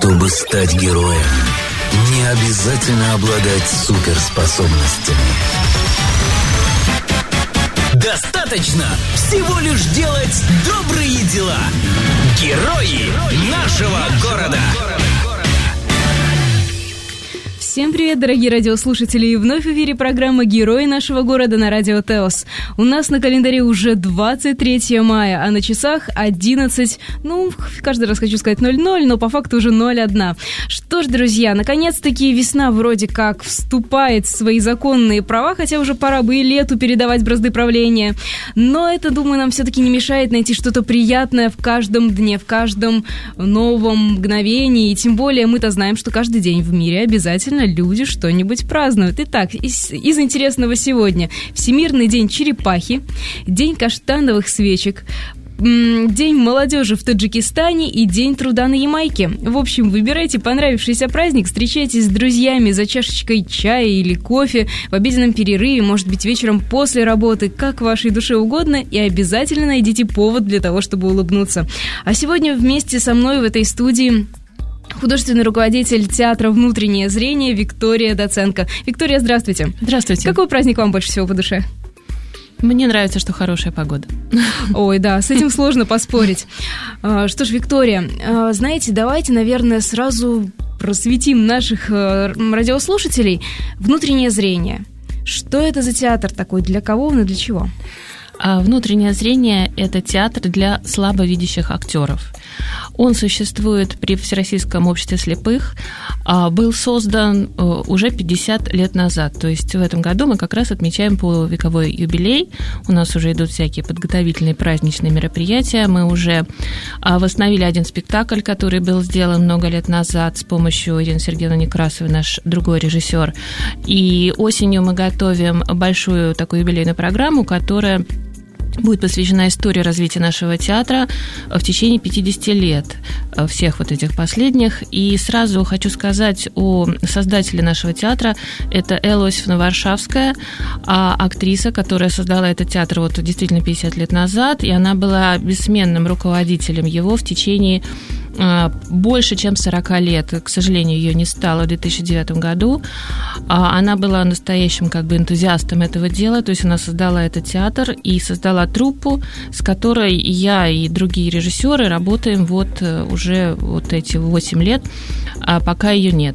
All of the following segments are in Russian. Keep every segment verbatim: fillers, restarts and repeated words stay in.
Чтобы стать героем, не обязательно обладать суперспособностями. Достаточно всего лишь делать добрые дела. Герои нашего города. Всем привет, дорогие радиослушатели, и вновь в эфире программа «Герои нашего города» на радио ТЭОС. У нас на календаре уже двадцать третьего мая, а на часах одиннадцать, ну, каждый раз хочу сказать ноль ноль, но по факту уже ноль один. Что ж, друзья, наконец-таки весна вроде как вступает в свои законные права, хотя уже пора бы и лету передавать бразды правления. Но это, думаю, нам все-таки не мешает найти что-то приятное в каждом дне, в каждом новом мгновении, и тем более мы-то знаем, что каждый день в мире обязательно люди что-нибудь празднуют. Итак, из, из интересного сегодня. Всемирный день черепахи, день каштановых свечек, день молодежи в Таджикистане и день труда на Ямайке. В общем, выбирайте понравившийся праздник, встречайтесь с друзьями за чашечкой чая или кофе, в обеденном перерыве, может быть, вечером после работы, как вашей душе угодно, и обязательно найдите повод для того, чтобы улыбнуться. А сегодня вместе со мной в этой студии художественный руководитель театра «Внутреннее зрение» Виктория Доценко. Виктория, здравствуйте. Здравствуйте. Какой праздник вам больше всего по душе? Мне нравится, что хорошая погода. Ой, да, с этим сложно поспорить. Что ж, Виктория, знаете, давайте, наверное, сразу просветим наших радиослушателей. «Внутреннее зрение». Что это за театр такой? Для кого он и для чего? «Внутреннее зрение» – это театр для слабовидящих актеров. Он существует при Всероссийском обществе слепых, был создан уже пятьдесят лет назад. То есть в этом году мы как раз отмечаем полувековой юбилей. У нас уже идут всякие подготовительные праздничные мероприятия. Мы уже восстановили один спектакль, который был сделан много лет назад с помощью Ирины Сергеевны Некрасовой, наш другой режиссер. И осенью мы готовим большую такую юбилейную программу, которая будет посвящена истории развития нашего театра в течение пятидесяти лет, всех вот этих последних. И сразу хочу сказать о создателе нашего театра. Это Элла Иосифовна Варшавская, актриса, которая создала этот театр вот действительно пятьдесят лет назад, и она была бессменным руководителем его в течение больше, чем сорок лет. К сожалению, ее не стало в две тысячи девятом году. Она была настоящим как бы энтузиастом этого дела, то есть она создала этот театр и создала труппу, с которой я и другие режиссеры работаем вот уже вот эти восемь лет, а пока ее нет.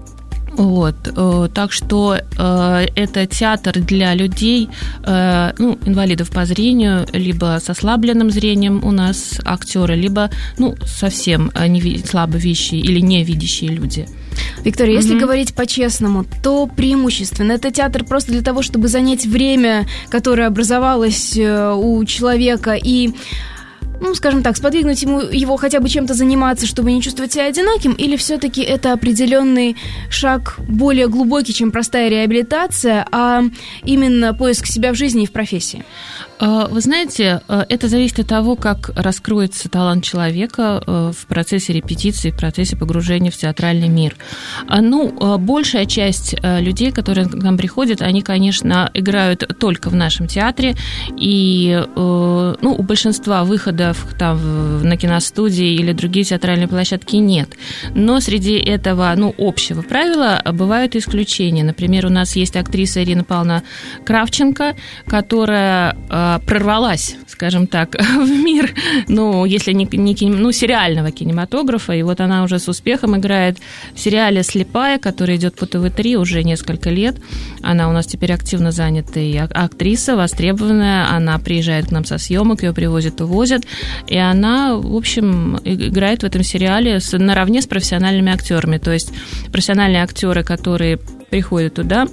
Вот, так что э, это театр для людей, э, ну, инвалидов по зрению, либо с ослабленным зрением у нас актеры, либо, ну, совсем слабовидящие или невидящие люди. Виктория, Mm-hmm. если говорить по-честному, то преимущественно это театр просто для того, чтобы занять время, которое образовалось у человека, и, ну, скажем так, сподвигнуть ему его хотя бы чем-то заниматься, чтобы не чувствовать себя одиноким, или все-таки это определенный шаг более глубокий, чем простая реабилитация, а именно поиск себя в жизни и в профессии? Вы знаете, это зависит от того, как раскроется талант человека в процессе репетиции, в процессе погружения в театральный мир. Ну, большая часть людей, которые к нам приходят, они, конечно, играют только в нашем театре, и ну, у большинства выходов там, на киностудии или другие театральные площадки нет. Но среди этого, ну, общего правила бывают исключения. Например, у нас есть актриса Ирина Павловна Кравченко, которая прорвалась, скажем так, в мир, ну, если не, не ну, сериального кинематографа, и вот она уже с успехом играет в сериале «Слепая», который идет по тэ вэ три уже несколько лет. Она у нас теперь активно занятая актриса, востребованная, она приезжает к нам со съемок, ее привозят, увозят, и она, в общем, играет в этом сериале с, наравне с профессиональными актерами, то есть профессиональные актеры, которые приходят туда,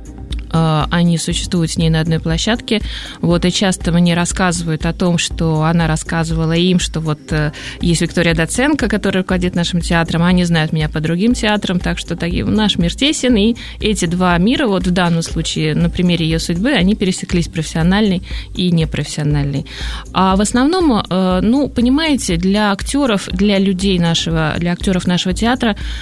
они существуют с ней на одной площадке, вот, и часто мне рассказывают о том, что она рассказывала им, что вот есть Виктория Доценко, которая руководит нашим театром, они знают меня по другим театрам, так что так, наш мир тесен, и эти два мира, вот в данном случае, на примере ее судьбы, они пересеклись, профессиональный и непрофессиональный. А в основном, ну, понимаете, для актеров, для людей нашего, для актеров нашего театра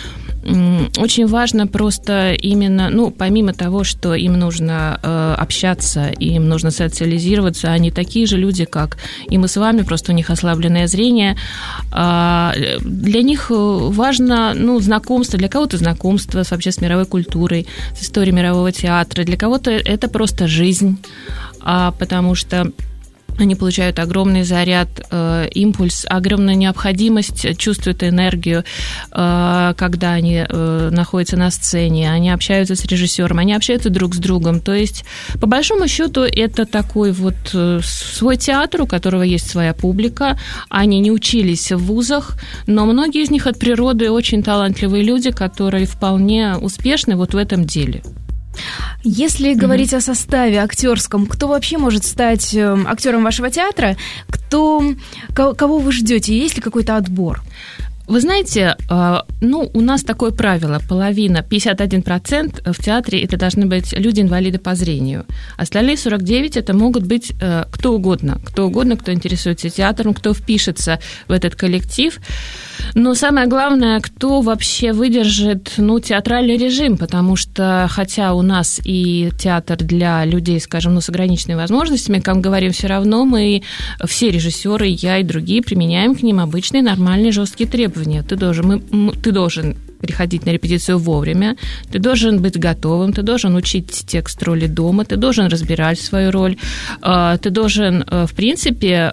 очень важно просто именно, ну, помимо того, что им нужно э, общаться, им нужно социализироваться, они такие же люди, как и мы с вами, просто у них ослабленное зрение. Э, для них важно, ну, знакомство, для кого-то знакомство с, вообще с мировой культурой, с историей мирового театра, для кого-то это просто жизнь, э, потому что они получают огромный заряд, э, импульс, огромную необходимость, чувствуют энергию, э, когда они э, находятся на сцене, они общаются с режиссером, они общаются друг с другом. То есть, по большому счету, это такой вот э, свой театр, у которого есть своя публика. Они не учились в вузах, но многие из них от природы очень талантливые люди, которые вполне успешны вот в этом деле. Если говорить mm-hmm. о составе актерском, кто вообще может стать э, актером вашего театра? Кто, ко- кого вы ждете? Есть ли какой-то отбор? Вы знаете, ну, у нас такое правило, половина, пятьдесят один процент в театре это должны быть люди-инвалиды по зрению. Остальные сорок девять процентов это могут быть кто угодно, кто угодно, кто интересуется театром, кто впишется в этот коллектив. Но самое главное, кто вообще выдержит, ну, театральный режим, потому что, хотя у нас и театр для людей, скажем, ну, с ограниченными возможностями, как мы говорим, все равно мы, все режиссеры, я и другие, применяем к ним обычные нормальные жесткие требования. Ты должен, мы, ты должен приходить на репетицию вовремя, ты должен быть готовым, ты должен учить текст роли дома, ты должен разбирать свою роль, ты должен, в принципе,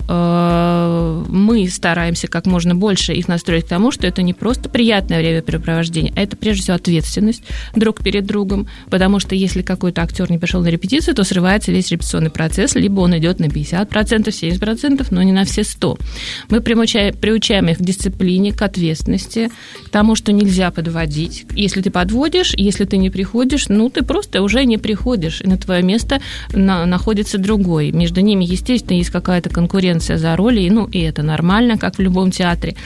мы стараемся как можно больше их настроить к тому, что это не просто приятное времяпрепровождение, а это прежде всего ответственность друг перед другом, потому что если какой-то актер не пришел на репетицию, то срывается весь репетиционный процесс, либо он идет на пятьдесят процентов, семьдесят процентов, но не на все сто процентов. Мы приучаем, приучаем их к дисциплине, к ответственности, к тому, что нельзя подводить. Если ты подводишь, если ты не приходишь, ну, ты просто уже не приходишь, и на твое место на, находится другой. Между ними, естественно, есть какая-то конкуренция за роли, ну, и это нормально, как в любом театре.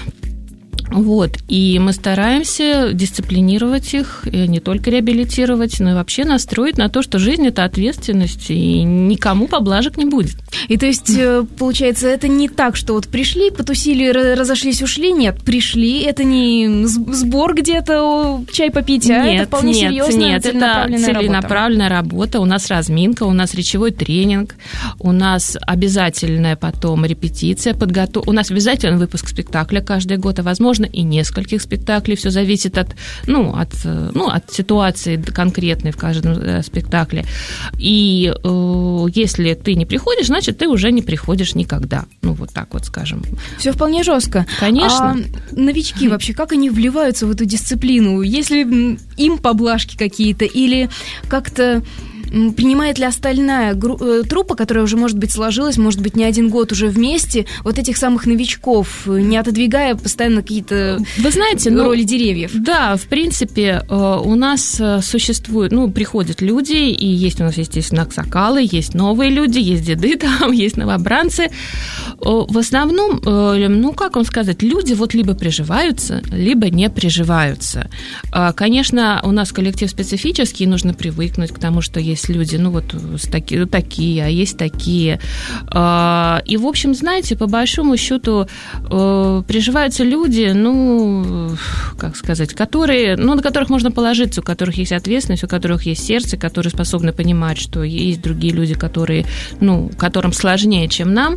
Вот, и мы стараемся дисциплинировать их, и не только реабилитировать, но и вообще настроить на то, что жизнь – это ответственность, и никому поблажек не будет. И то есть, получается, это не так, что вот пришли, потусили, разошлись, ушли, нет, пришли, это не сбор где-то, чай попить, а нет, это вполне нет, серьезная нет, целенаправленная, это целенаправленная работа. работа, у нас разминка, у нас речевой тренинг, у нас обязательная потом репетиция, подготов... у нас обязательный выпуск спектакля каждый год, а возможно, и нескольких спектаклей, все зависит от, ну, от, ну, от ситуации конкретной в каждом спектакле. И э, если ты не приходишь, значит, ты уже не приходишь никогда. Ну, вот так вот скажем. Все вполне жестко. Конечно. А новички вообще, как они вливаются в эту дисциплину? Есть ли им поблажки какие-то или как-то принимает ли остальная гру- труппа, которая уже, может быть, сложилась, может быть, не один год уже вместе, вот этих самых новичков, не отодвигая постоянно какие-то Вы знаете, ну, роли деревьев? Да, в принципе, у нас существует, ну, приходят люди, и есть у нас, естественно, аксакалы, есть новые люди, есть деды там, есть новобранцы. В основном, ну, как вам сказать, люди вот либо приживаются, либо не приживаются. Конечно, у нас коллектив специфический, нужно привыкнуть к тому, что есть люди, ну вот таки, такие, а есть такие. И, в общем, знаете, по большому счету приживаются люди, ну, как сказать, которые, ну, на которых можно положиться, у которых есть ответственность, у которых есть сердце, которые способны понимать, что есть другие люди, которые, ну, которым сложнее, чем нам.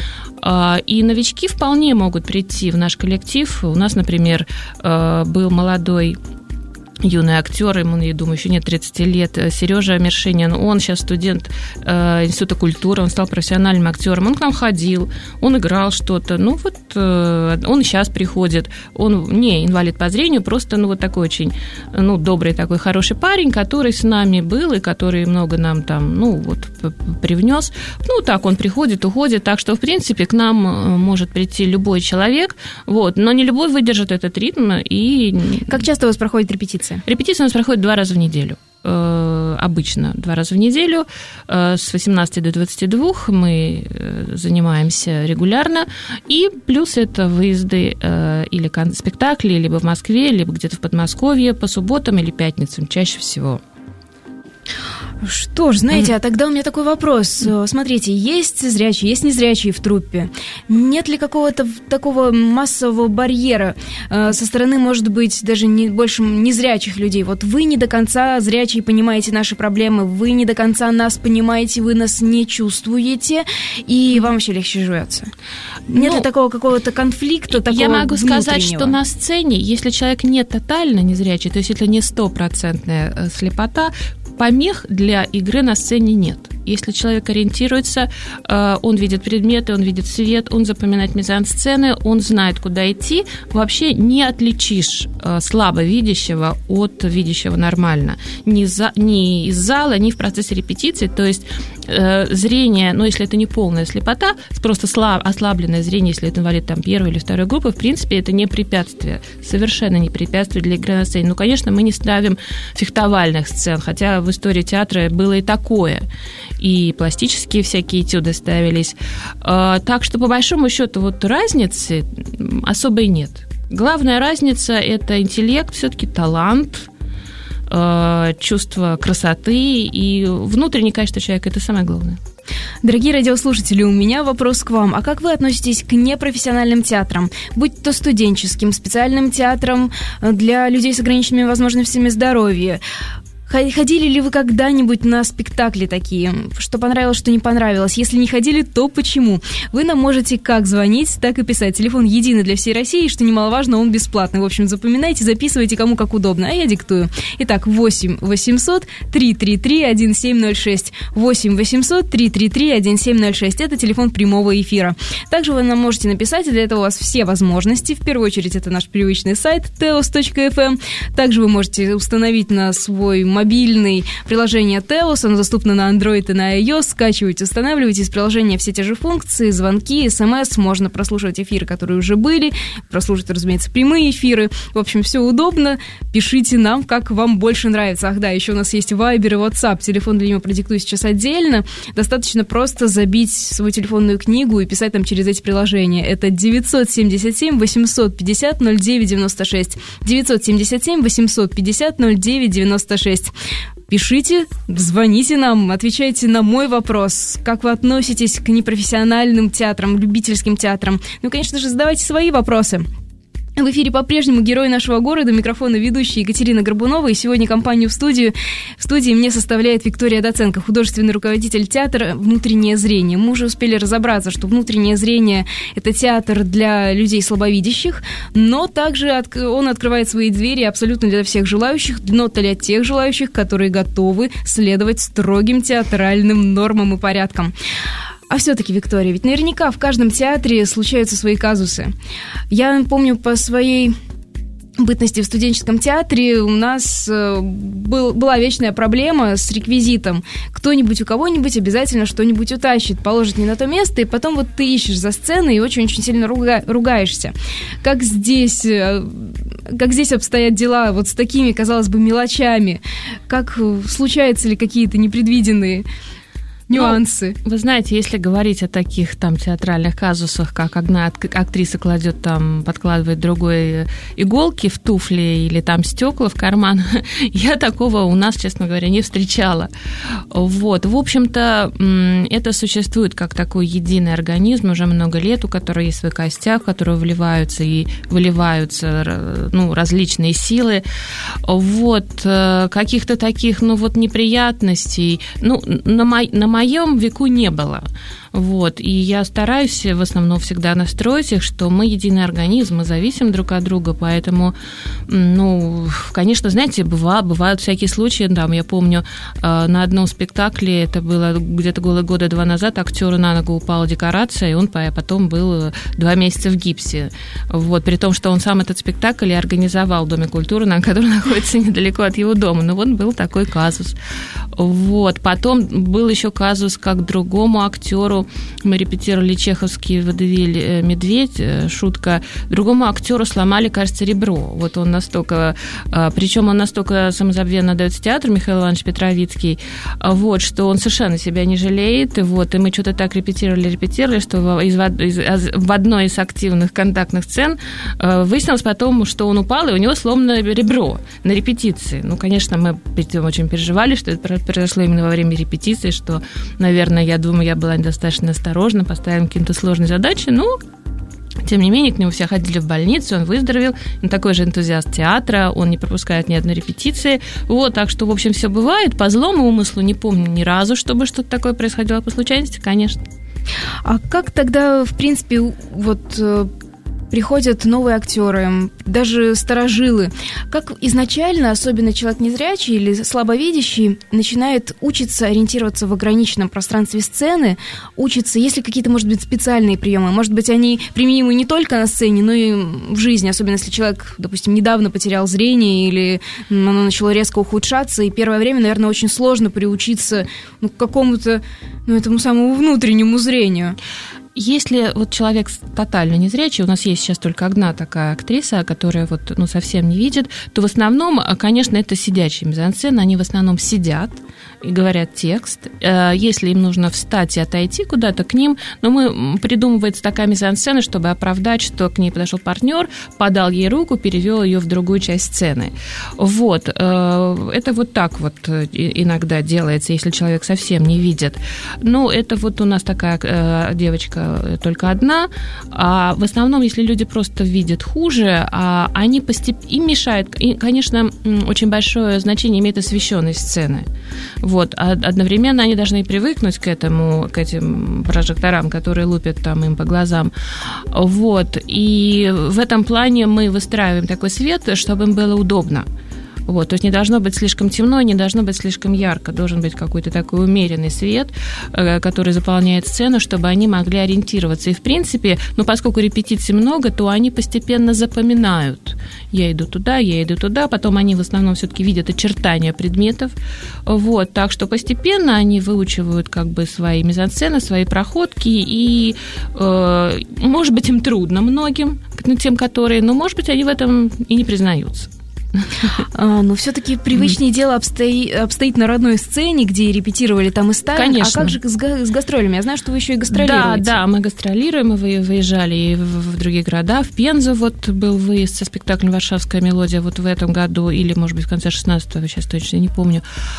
И новички вполне могут прийти в наш коллектив. У нас, например, был молодой юный актер, ему, я думаю, еще нет тридцати лет, Сережа Мершинин, он сейчас студент э, Института культуры, он стал профессиональным актером, он к нам ходил, он играл что-то, ну вот э, он сейчас приходит, он не инвалид по зрению, просто, ну вот такой очень, ну, добрый такой хороший парень, который с нами был и который много нам там, ну, вот привнес, ну, так он приходит, уходит, так что, в принципе, к нам может прийти любой человек, вот, но не любой выдержит этот ритм. И... Как часто у вас проходит репетиция? Репетиция у нас проходит два раза в неделю. Обычно два раза в неделю. С восемнадцати до двадцати двух мы занимаемся регулярно. И плюс это выезды или спектакли либо в Москве, либо где-то в Подмосковье по субботам или пятницам чаще всего. Что ж, знаете, mm-hmm. а тогда у меня такой вопрос. Смотрите, есть зрячие, есть незрячие в труппе. Нет ли какого-то такого массового барьера э, со стороны, может быть, даже не больше незрячих людей? Вот вы не до конца зрячие понимаете наши проблемы, вы не до конца нас понимаете, вы нас не чувствуете, и вам вообще легче живется. Нет ну, ли такого какого-то конфликта, такого Я могу внутреннего? сказать, что на сцене, если человек не тотально незрячий, то есть это не стопроцентная слепота, помех для игры на сцене нет. Если человек ориентируется, он видит предметы, он видит свет, он запоминает мизансцены, он знает, куда идти, вообще не отличишь слабовидящего от видящего нормально. Ни, за, ни из зала, ни в процессе репетиции. То есть зрение, ну, если это не полная слепота, просто слаб, ослабленное зрение, если это инвалид там, первой или второй группы, в принципе, это не препятствие, совершенно не препятствие для игры на сцене. Ну, конечно, мы не ставим фехтовальных сцен, хотя в истории театра было и такое. И пластические всякие этюды ставились. Так что, по большому счету, вот разницы особой нет. Главная разница – это интеллект, все-таки талант, чувство красоты и внутреннее качество человека – это самое главное. Дорогие радиослушатели, у меня вопрос к вам. А как вы относитесь к непрофессиональным театрам? Будь то студенческим, специальным театром для людей с ограниченными возможностями здоровья? Ходили ли вы когда-нибудь на спектакли такие? Что понравилось, что не понравилось? Если не ходили, то почему? Вы нам можете как звонить, так и писать. Телефон единый для всей России, что немаловажно, он бесплатный. В общем, запоминайте, записывайте, кому как удобно. А я диктую. Итак, восемь восемьсот три три три один семь ноль шесть. восемь восемьсот три три три один семь ноль шесть. Это телефон прямого эфира. Также вы нам можете написать, и для этого у вас все возможности. В первую очередь, это наш привычный сайт теос точка эф эм. Также вы можете установить на свой мобильный мобильное приложение Теос, оно доступно на Android и на iOS, скачивайте, устанавливайте из приложения все те же функции, звонки, смс, можно прослушивать эфиры, которые уже были, прослушать, разумеется, прямые эфиры, в общем, все удобно, пишите нам, как вам больше нравится. Ах да, еще у нас есть Viber и WhatsApp, телефон для него продиктую сейчас отдельно, достаточно просто забить свою телефонную книгу и писать там через эти приложения, это девятьсот семьдесят семь восемьсот пятьдесят ноль девять девяносто шесть, девятьсот семьдесят семь восемьсот пятьдесят ноль девять девяносто шесть. Пишите, звоните нам, отвечайте на мой вопрос, как вы относитесь к непрофессиональным театрам, любительским театрам. Ну, конечно же, задавайте свои вопросы. В эфире по-прежнему герой нашего города, микрофона ведущая Екатерина Горбунова, и сегодня компанию в студию, в студии мне составляет Виктория Доценко, художественный руководитель театра «Внутреннее зрение». Мы уже успели разобраться, что «Внутреннее зрение» — это театр для людей слабовидящих, но также от, он открывает свои двери абсолютно для всех желающих, но для тех желающих, которые готовы следовать строгим театральным нормам и порядкам. А все-таки, Виктория, ведь наверняка в каждом театре случаются свои казусы. Я помню по своей бытности в студенческом театре у нас был, была вечная проблема с реквизитом. Кто-нибудь у кого-нибудь обязательно что-нибудь утащит, положит не на то место, и потом вот ты ищешь за сценой и очень-очень сильно руга, ругаешься. Как здесь, как здесь обстоят дела вот с такими, казалось бы, мелочами? Как случаются ли какие-то непредвиденные нюансы? Ну, вы знаете, если говорить о таких там театральных казусах, как одна актриса кладет там, подкладывает другой иголки в туфли или там стекла в карман, я такого у нас, честно говоря, не встречала. Вот. В общем-то, это существует как такой единый организм уже много лет, у которого есть свой костяк, в который вливаются и выливаются ну, различные силы. Вот. Каких-то таких, ну вот, неприятностей, ну, на, мо- на В моем веку не было. Вот. И я стараюсь в основном всегда настроить их, что мы единый организм, мы зависим друг от друга, поэтому, ну, конечно, знаете, бывают, бывают всякие случаи. Там, я помню, на одном спектакле, это было где-то года два назад, актеру на ногу упала декорация, и он потом был два месяца в гипсе. Вот. При том, что он сам этот спектакль и организовал в Доме культуры, который находится недалеко от его дома. Но вот был такой казус. Вот. Потом был еще казус казус, как другому актеру, мы репетировали чеховский водевиль «Медведь», шутка, другому актеру сломали, кажется, ребро. Вот он настолько, причем он настолько самозабвенно отдается театру, Михаил Иванович Петровицкий, вот, что он совершенно себя не жалеет, и вот, и мы что-то так репетировали, репетировали, что в, из, из, в одной из активных контактных сцен выяснилось потом, что он упал, и у него сломано ребро на репетиции. Ну, конечно, мы очень переживали, что это произошло именно во время репетиции, что, наверное, я думаю, я была недостаточно осторожна, поставила какие-то сложные задачи, но тем не менее, к нему все ходили в больницу, он выздоровел, он такой же энтузиаст театра, он не пропускает ни одной репетиции. Вот, так что, в общем, все бывает. По злому умыслу не помню ни разу, чтобы что-то такое происходило по случайности, конечно. А как тогда, в принципе, вот приходят новые актеры, даже старожилы? Как изначально, особенно человек незрячий или слабовидящий, начинает учиться ориентироваться в ограниченном пространстве сцены, учится, есть ли какие-то, может быть, специальные приемы? Может быть, они применимы не только на сцене, но и в жизни, особенно если человек, допустим, недавно потерял зрение или оно начало резко ухудшаться, и первое время, наверное, очень сложно приучиться ну, к какому-то, ну, этому самому внутреннему зрению. Если вот человек тотально незрячий, у нас есть сейчас только одна такая актриса, которая вот, ну, совсем не видит, то в основном, конечно, это сидячие мизансцены, они в основном сидят и говорят текст. Если им нужно встать и отойти куда-то к ним, но мы придумывается такая мизансцена, чтобы оправдать, что к ней подошел партнер, подал ей руку, перевел ее в другую часть сцены. Вот. Это вот так вот иногда делается, если человек совсем не видит. Ну, это вот у нас такая девочка только одна, а в основном, если люди просто видят хуже, а они постепенно, им мешает, и, конечно, очень большое значение имеет освещенность сцены. Вот. А одновременно они должны привыкнуть к этому, к этим прожекторам, которые лупят там им по глазам. Вот. И в этом плане мы выстраиваем такой свет, чтобы им было удобно. Вот, то есть не должно быть слишком темно, не должно быть слишком ярко. Должен быть какой-то такой умеренный свет, который заполняет сцену, чтобы они могли ориентироваться. И, в принципе, ну, поскольку репетиций много, то они постепенно запоминают. Я иду туда, я иду туда. Потом они в основном все-таки видят очертания предметов. Вот, так что постепенно они выучивают как бы свои мизансцены, свои проходки. И, э, может быть, им трудно многим, тем, которые, но, может быть, они в этом и не признаются. А, но все-таки привычнее mm. дело обстои, обстоит на родной сцене, где репетировали, там и ставим. Конечно. А как же с, с гастролями? Я знаю, что вы еще и гастролируете. Да, да, мы гастролируем, мы выезжали и в, в другие города. В Пензу вот был выезд со спектаклем «Варшавская мелодия» вот в этом году, или, может быть, в конце шестнадцатого, сейчас точно не помню.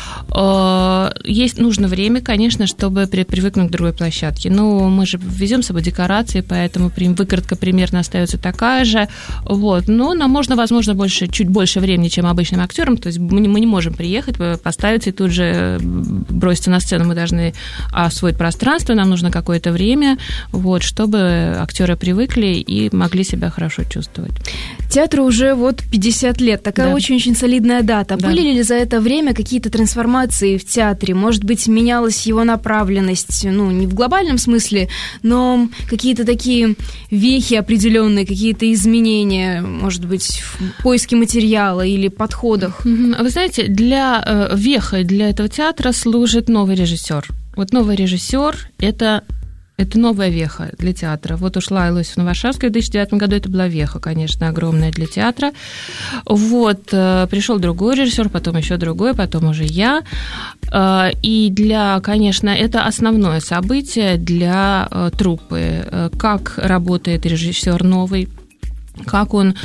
Есть нужно время, конечно, чтобы привыкнуть к другой площадке. Но мы же везем с собой декорации, поэтому выкрутка примерно остается такая же. Вот. Но нам можно, возможно, больше, чуть больше времени, чем обычным актерам, то есть мы не, мы не можем приехать, поставиться и тут же броситься на сцену. Мы должны освоить пространство, нам нужно какое-то время, вот, чтобы актеры привыкли и могли себя хорошо чувствовать. Театру уже вот пятьдесят лет, такая да. очень-очень солидная дата. Да. Были ли за это время какие-то трансформации в театре? Может быть, менялась его направленность, ну, не в глобальном смысле, но какие-то такие вехи определенные, какие-то изменения, может быть, в поиске материала или подходах? Вы знаете, для э, вехой для этого театра служит новый режиссер. Вот новый режиссер – это, это новая веха для театра. Вот ушла Иосифовна Варшавская в две тысячи девятом году, это была веха, конечно, огромная для театра. Вот, э, пришел другой режиссер, потом еще другой, потом уже я. Э, и для, конечно, это основное событие для э, труппы. Э, как работает режиссер новый, как он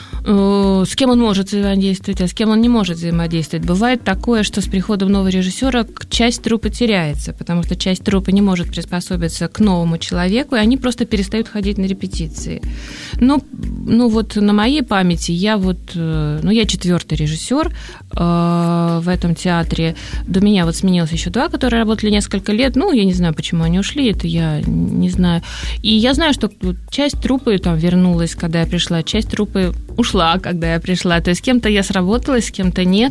с кем он может взаимодействовать, а с кем он не может взаимодействовать. Бывает такое, что с приходом нового режиссера часть труппы теряется, потому что часть труппы не может приспособиться к новому человеку, и они просто перестают ходить на репетиции. Ну, ну вот на моей памяти я вот, ну я четвертый режиссер э, в этом театре. До меня вот сменилось еще два, которые работали несколько лет. Ну, я не знаю, почему они ушли, это я не знаю. И я знаю, что часть труппы там вернулась, когда я пришла, часть труппы ушла, когда я пришла. То есть с кем-то я сработалась, с кем-то нет.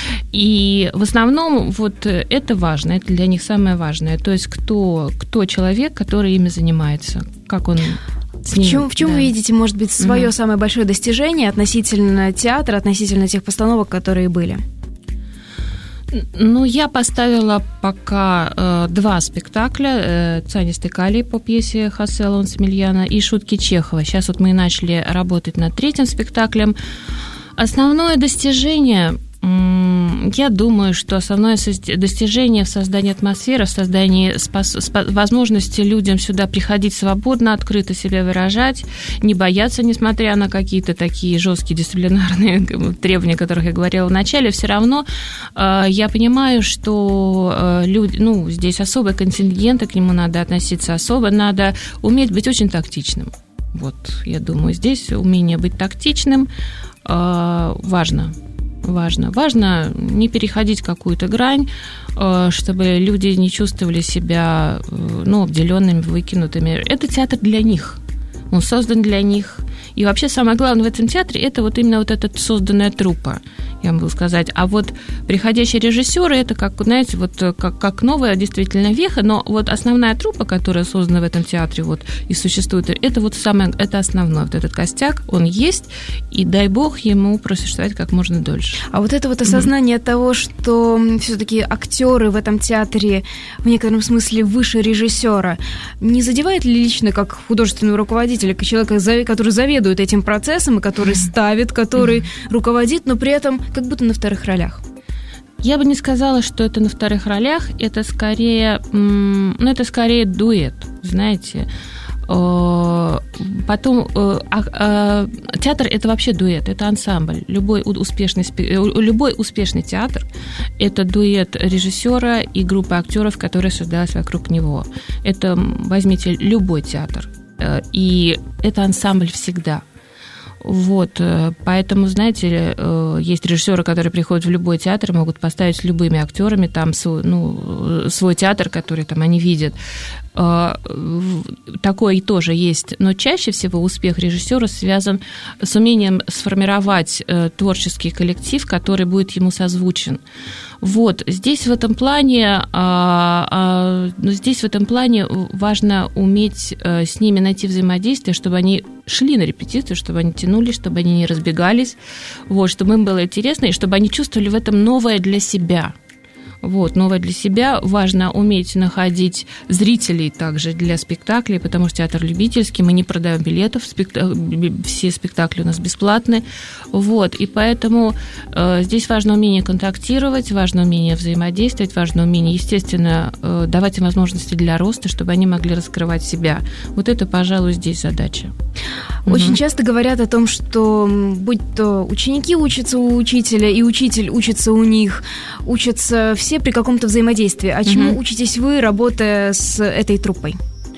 И в основном вот это важно, это для них самое важное. То есть кто, кто человек, который ими занимается, как он... В чем, в чем да. вы видите, может быть, свое угу. самое большое достижение относительно театра, относительно тех постановок, которые были? Ну, я поставила пока э, два спектакля. Э, «Цанистый калий» по пьесе Хосе Лонсо-Мильяно и «Шутки Чехова». Сейчас вот мы начали работать над третьим спектаклем. Основное достижение... Я думаю, что основное достижение в создании атмосферы, в создании спас- спа- возможности людям сюда приходить свободно, открыто себя выражать, не бояться, несмотря на какие-то такие жесткие дисциплинарные требования, о которых я говорила в начале, все равно э, я понимаю, что э, люди, ну, здесь особый контингент, и к нему надо относиться особо, надо уметь быть очень тактичным. Вот, я думаю, здесь умение быть тактичным э, важно. Важно. Важно не переходить какую-то грань, чтобы люди не чувствовали себя, ну, обделенными, выкинутыми. Это театр для них. Он создан для них. И вообще самое главное в этом театре – это вот именно вот эта созданная труппа, я могу сказать. А вот приходящие режиссеры – это, как, знаете, вот как, как новая действительно веха, но вот основная труппа, которая создана в этом театре вот, и существует, это вот самое, это основное. Вот этот костяк, он есть, и дай бог ему просуществовать как можно дольше. А вот это вот осознание mm-hmm. того, что все-таки актеры в этом театре в некотором смысле выше режиссера, не задевает ли лично как художественного руководителя, как человека, который заведует этим процессом, и который ставит, который mm-hmm. руководит, но при этом как будто на вторых ролях? Я бы не сказала, что это на вторых ролях, это скорее, ну, это скорее дуэт, знаете. Потом театр – это вообще дуэт, это ансамбль. Любой успешный, любой успешный театр – это дуэт режиссера и группы актеров, которая создалась вокруг него. Это, возьмите, любой театр, и это ансамбль всегда. Вот, поэтому, знаете, есть режиссеры, которые приходят в любой театр, могут поставить с любыми актерами там свой, ну, свой театр, который там они видят. Такое тоже есть, но чаще всего успех режиссера связан с умением сформировать творческий коллектив, который будет ему созвучен. Вот, здесь в этом плане, здесь в этом плане важно уметь с ними найти взаимодействие, чтобы они шли на репетицию, чтобы они тянулись, чтобы они не разбегались, вот, чтобы им было интересно, и чтобы они чувствовали в этом новое для себя. Вот, новое для себя. Важно уметь находить зрителей также для спектаклей, потому что театр любительский, мы не продаем билетов, спектак... все спектакли у нас бесплатны. Вот, и поэтому э, здесь важно умение контактировать, важно умение взаимодействовать, важно умение, естественно, э, давать им возможности для роста, чтобы они могли раскрывать себя. Вот это, пожалуй, здесь задача. Очень угу. часто говорят о том, что будь то ученики учатся у учителя, и учитель учится у них, учатся все при каком-то взаимодействии. А чему угу. учитесь вы, работая с этой труппой?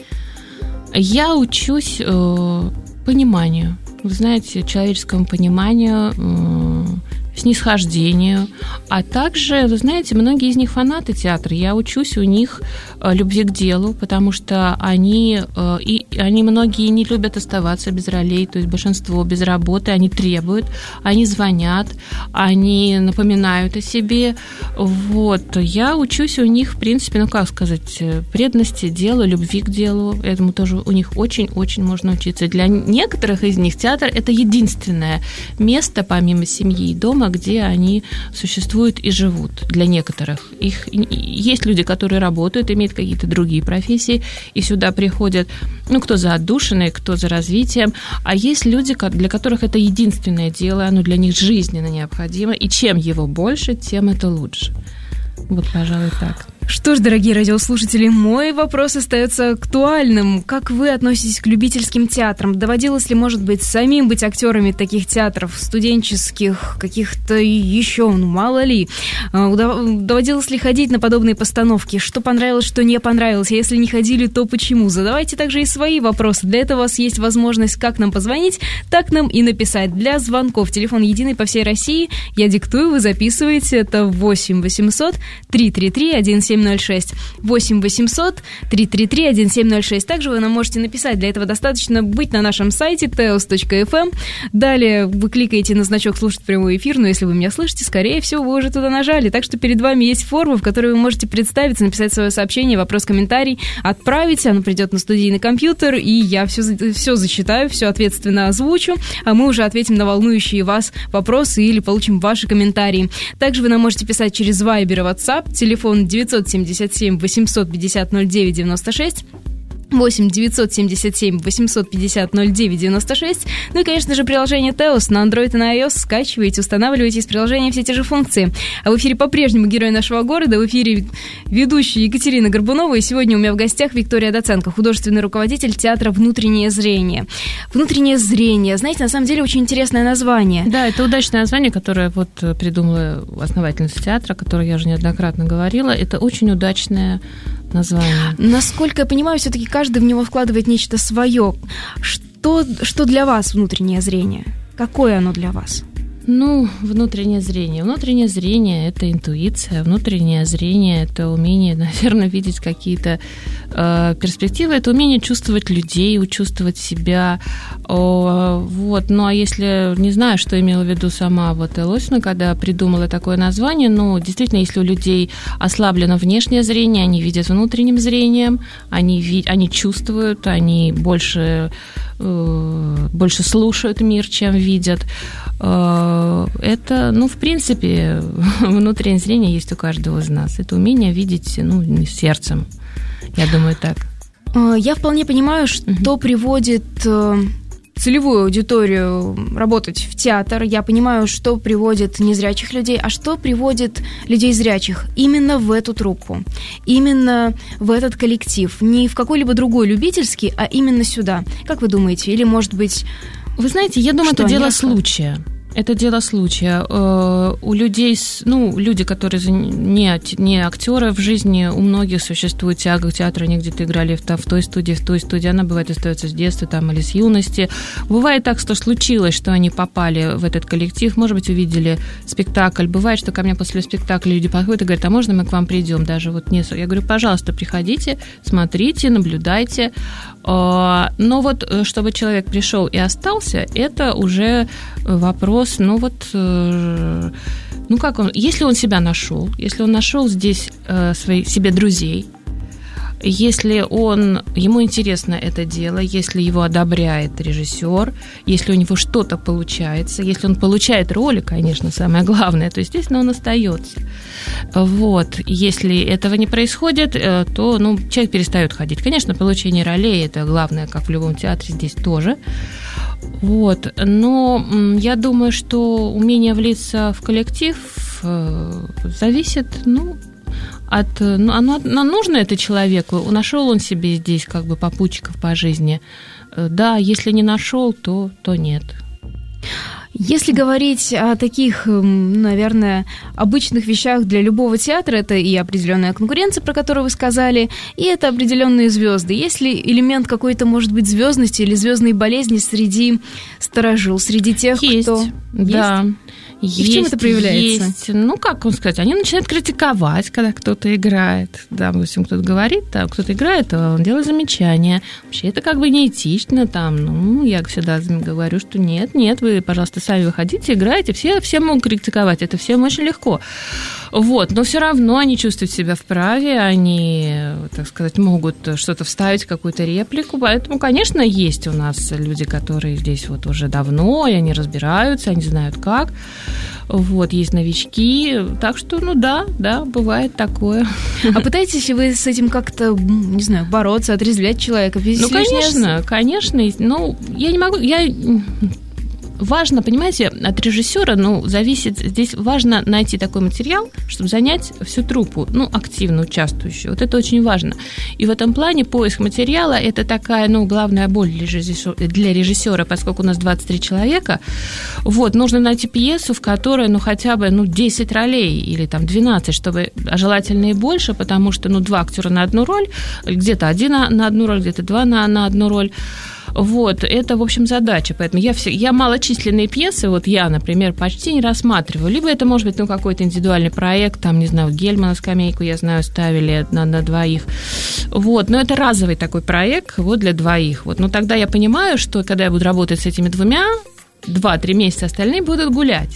Я учусь э, пониманию, вы знаете, человеческому пониманию, э, снисхождению, а также, вы знаете, многие из них фанаты театра. Я учусь у них любви к делу, потому что они, и они многие не любят оставаться без ролей, то есть большинство без работы, они требуют, они звонят, они напоминают о себе. Вот. Я учусь у них, в принципе, ну как сказать, преданности делу, любви к делу. Этому тоже у них очень-очень можно учиться. Для некоторых из них театр – это единственное место, помимо семьи и дома, где они существуют и живут. Для некоторых. Их, есть люди, которые работают, имеют какие-то другие профессии, и сюда приходят, ну, кто за отдушиной, кто за развитием, а есть люди, для которых это единственное дело, оно для них жизненно необходимо, и чем его больше, тем это лучше. Вот, пожалуй, так. Что ж, дорогие радиослушатели, мой вопрос остается актуальным. Как вы относитесь к любительским театрам? Доводилось ли, может быть, самим быть актерами таких театров, студенческих, каких-то еще, ну, мало ли? Доводилось ли ходить на подобные постановки? Что понравилось, что не понравилось? А если не ходили, то почему? Задавайте также и свои вопросы. Для этого у вас есть возможность как нам позвонить, так нам и написать. Для звонков телефон единый по всей России. Я диктую, вы записываете. Это восемь восемьсот триста тридцать три сто семьдесят ноль шесть, восемь восемьсот триста тридцать три одиннадцать семь ноль шесть. Также вы нам можете написать. Для этого достаточно быть на нашем сайте теос точка эф эм. Далее вы кликаете на значок «Слушать прямой эфир», но если вы меня слышите, скорее всего, вы уже туда нажали. Так что перед вами есть форма, в которой вы можете представиться, написать свое сообщение, вопрос, комментарий, отправить. Оно придет на студийный компьютер, и я все, все засчитаю, все ответственно озвучу, а мы уже ответим на волнующие вас вопросы или получим ваши комментарии. Также вы нам можете писать через Viber и WhatsApp, телефон девять семь семь восемьсот пятьдесят ноль девять девяносто шесть, восемь девятьсот семьдесят семь восемьсот пятьдесят ноль девять девяносто шесть. Ну и, конечно же, приложение теос на Android и на iOS. Скачиваете, устанавливаете из приложения все те же функции. А в эфире по-прежнему «Герой нашего города». В эфире ведущая Екатерина Горбунова. И сегодня у меня в гостях Виктория Доценко, художественный руководитель театра «Внутреннее зрение». «Внутреннее зрение». Знаете, на самом деле очень интересное название. Да, это удачное название, которое вот придумала основательница театра, о которой я уже неоднократно говорила. Это очень удачное название. Насколько я понимаю, все-таки каждый в него вкладывает нечто свое. Что, что для вас внутреннее зрение? Какое оно для вас? Ну, внутреннее зрение. Внутреннее зрение – это интуиция, внутреннее зрение – это умение, наверное, видеть какие-то э, перспективы, это умение чувствовать людей, чувствовать себя. О, вот. Ну, а если не знаю, что имела в виду сама вот Элосина, когда придумала такое название, ну, действительно, если у людей ослаблено внешнее зрение, они видят внутренним зрением, они, ви- они чувствуют, они больше, э, больше слушают мир, чем видят. Это, ну, в принципе, внутреннее зрение есть у каждого из нас. Это умение видеть, ну, сердцем, я думаю, так. Я вполне понимаю, что uh-huh. приводит целевую аудиторию работать в театр. Я понимаю, что приводит незрячих людей, а что приводит людей зрячих именно в эту труппу, именно в этот коллектив. Не в какой-либо другой любительский, а именно сюда. Как вы думаете? Или, может быть... Вы знаете, я думаю, это дело случая. Это дело случая. У людей, ну, люди, которые не, не актеры в жизни, у многих существует тяга к театру, они где-то играли в, в той студии, в той студии, она бывает остается с детства там, или с юности. Бывает так, что случилось, что они попали в этот коллектив, может быть, увидели спектакль. Бывает, что ко мне после спектакля люди подходят и говорят, а можно мы к вам придем? Даже вот не... Я говорю, пожалуйста, приходите, смотрите, наблюдайте. Но вот, чтобы человек пришел и остался, это уже вопрос, ну вот, ну как он, если он себя нашел, если он нашел здесь свои, себе друзей, если он, ему интересно это дело, если его одобряет режиссер, если у него что-то получается, если он получает роли, конечно, самое главное, то, естественно, он остается. Вот. Если этого не происходит, то, ну, человек перестает ходить. Конечно, получение ролей – это главное, как в любом театре, здесь тоже. Вот. Но я думаю, что умение влиться в коллектив зависит, ну, от, ну, оно, оно нужно это человеку, нашел он себе здесь как бы попутчиков по жизни. Да, если не нашел, то, то нет. Если говорить о таких, наверное, обычных вещах для любого театра, это и определенная конкуренция, про которую вы сказали, и это определенные звезды. Есть ли элемент какой-то, может быть, звездности или звездной болезни среди старожил, среди тех, есть, кто... Да. Есть? Есть, и в чем это проявляется? Есть. Ну, как вам сказать, они начинают критиковать, когда кто-то играет. Да, допустим, кто-то говорит, там, кто-то играет, он делает замечания. Вообще это как бы неэтично. Там, ну, я всегда говорю, что нет, нет, вы, пожалуйста, сами выходите, играете. Все, все могут критиковать, это всем очень легко. Вот, но все равно они чувствуют себя вправе, они, так сказать, могут что-то вставить, какую-то реплику. Поэтому, конечно, есть у нас люди, которые здесь вот уже давно, и они разбираются, они знают как. Вот, есть новички, так что, ну да, да, бывает такое. А пытаетесь ли вы с этим как-то, не знаю, бороться, отрезвлять человека? Ну, конечно, конечно, ну, я не могу, я... Важно, понимаете, от режиссера, ну, зависит, здесь важно найти такой материал, чтобы занять всю труппу, ну, активно участвующую. Вот это очень важно. И в этом плане поиск материала – это такая, ну, главная боль для режиссера, для режиссера, поскольку у нас двадцать три человека. Вот, нужно найти пьесу, в которой, ну, хотя бы, ну, десять ролей или там двенадцать, чтобы, а желательно и больше, потому что, ну, два актера на одну роль, где-то один на одну роль, где-то два на, на одну роль. Вот, это, в общем, задача. Поэтому я, все, я малочисленные пьесы, вот я, например, почти не рассматриваю. Либо это может быть ну, какой-то индивидуальный проект, там, не знаю, Гельмана скамейку, я знаю, ставили на, на двоих. Вот, но это разовый такой проект вот для двоих. Вот, но тогда я понимаю, что когда я буду работать с этими двумя, два-три месяца остальные будут гулять.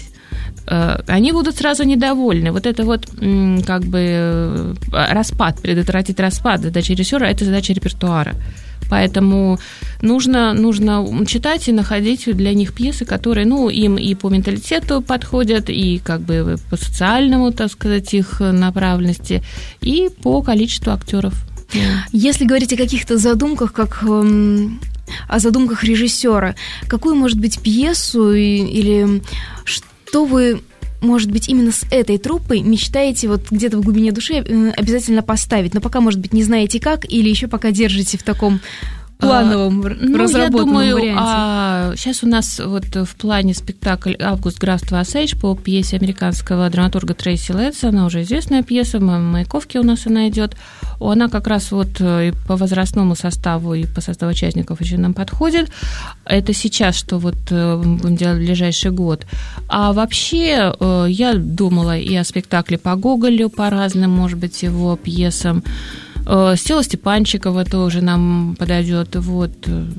Они будут сразу недовольны. Вот это вот как бы распад, предотвратить распад, задача режиссера – это задача репертуара. Поэтому нужно, нужно читать и находить для них пьесы, которые, ну, им и по менталитету подходят, и как бы по социальному, так сказать, их направленности, и по количеству актеров. Если говорить о каких-то задумках, как эм, о задумках режиссера, какую, может быть, пьесу или что вы, может быть, именно с этой труппой мечтаете вот где-то в глубине души обязательно поставить, но пока, может быть, не знаете как, или еще пока держите в таком плановом, а, ну, разработанном я думаю, варианте? А, сейчас у нас вот в плане спектакль «Август графства Осейдж» по пьесе американского драматурга Трейси Летс, она уже известная пьеса, в «Маяковке» у нас она идет. Она как раз вот и по возрастному составу, и по составу участников очень нам подходит. Это сейчас, что вот будем делать в ближайший год. А вообще я думала и о спектакле по Гоголю, по разным, может быть, его пьесам. Стелла Степанчикова тоже нам подойдет. Вот.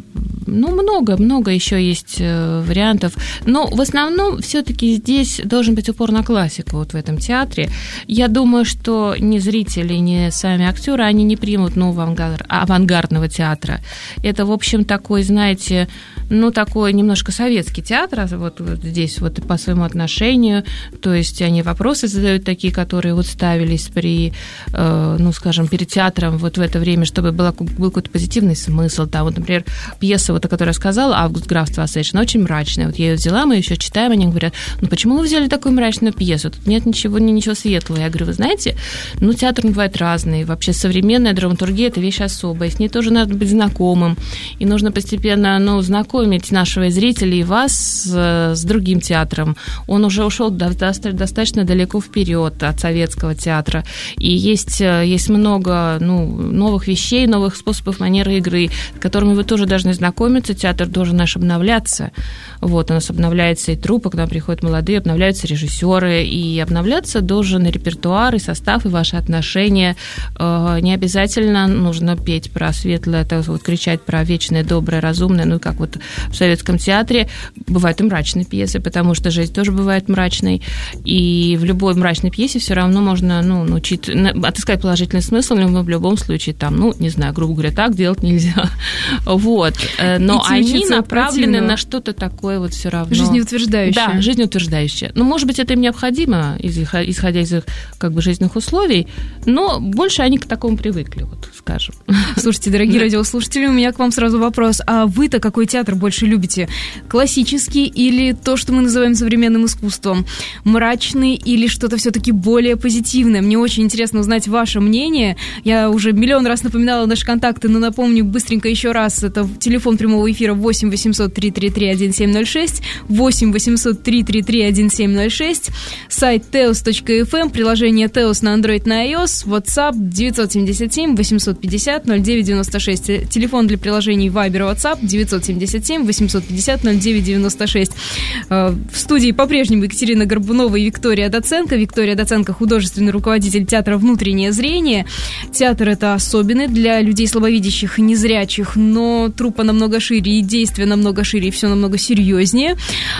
Ну, много-много еще есть вариантов. Но в основном все-таки здесь должен быть упор на классику вот в этом театре. Я думаю, что ни зрители, ни сами актеры, они не примут нового авангард, авангардного театра. Это, в общем, такой, знаете, ну, такой немножко советский театр, вот, вот здесь вот по своему отношению. То есть они вопросы задают такие, которые вот ставились при, э, ну, скажем, перед театром вот в это время, чтобы был, был какой-то позитивный смысл. Там, вот, например, пьеса, вот, о которой я сказала, «Август графства Осейдж», она очень мрачная. Вот я ее взяла, мы еще читаем, они говорят, ну почему вы взяли такую мрачную пьесу? Тут нет ничего, ничего светлого. Я говорю, вы знаете, ну театр бывает разный. Вообще современная драматургия – это вещь особая. С ней тоже надо быть знакомым. И нужно постепенно, ну, знакомить нашего зрителя и вас с, с другим театром. Он уже ушел достаточно далеко вперед от советского театра. И есть, есть много, ну, новых вещей, новых способов манеры игры, с которыми вы тоже должны знакомиться. Театр должен наш обновляться. Вот, у нас обновляется и труппа, когда приходят молодые, обновляются режиссеры, и обновляться должен и репертуар, и состав, и ваши отношения. Не обязательно нужно петь про светлое, это вот кричать про вечное, доброе, разумное, ну, как вот в советском театре. Бывают и мрачные пьесы, потому что жизнь тоже бывает мрачной, и в любой мрачной пьесе все равно можно, ну, научить, отыскать положительный смысл, но в любом случае, там, ну, не знаю, грубо говоря, так делать нельзя. Вот. Но они направлены на что-то такое вот все равно. Жизнеутверждающее. Да, жизнеутверждающее. Ну, может быть, это им необходимо, исходя из их как бы жизненных условий, но больше они к такому привыкли, вот, скажем. Слушайте, дорогие радиослушатели, у меня к вам сразу вопрос. А вы-то какой театр больше любите? Классический или то, что мы называем современным искусством? Мрачный или что-то все-таки более позитивное? Мне очень интересно узнать ваше мнение. Я уже миллион раз напоминала наши контакты, но напомню быстренько еще раз. Это телефон прямого эфира восемь восемьсот три три три один семь ноль шесть, восемь восемьсот три три три один семь ноль шесть, сайт теос точка эф эм, приложение Теос на Android, на iOS, WhatsApp девять семь семь восемьсот пятьдесят ноль девять девяносто шесть, телефон для приложений Viber, WhatsApp девять семь семь восемьсот пятьдесят ноль девять девяносто шесть. В студии по-прежнему Екатерина Горбунова и Виктория Доценко. Виктория Доценко, художественный руководитель театра «Внутреннее зрение». Театр — это особенный для людей слабовидящих и незрячих, но труппа намного шире, и действие намного шире, и все намного серьезнее.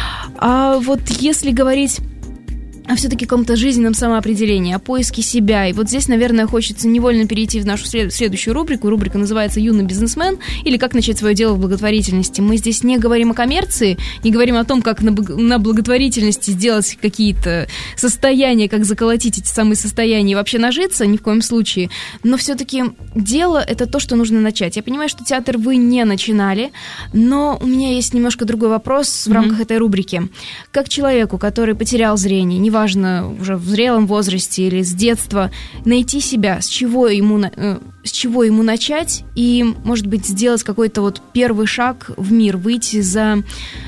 А вот если говорить о все-таки каком-то жизненном самоопределении, о поиске себя. И вот здесь, наверное, хочется невольно перейти в нашу следующую рубрику. Рубрика называется «Юный бизнесмен» или «Как начать свое дело в благотворительности». Мы здесь не говорим о коммерции, не говорим о том, как на благотворительности сделать какие-то состояния, как заколотить эти самые состояния и вообще нажиться, ни в коем случае. Но все-таки дело — это то, что нужно начать. Я понимаю, что театр вы не начинали, но у меня есть немножко другой вопрос в mm-hmm. рамках этой рубрики. Как человеку, который потерял зрение, неважно, важно уже в зрелом возрасте или с детства, найти себя, с чего ему, э, с чего ему начать и, может быть, сделать какой-то вот первый шаг в мир, выйти за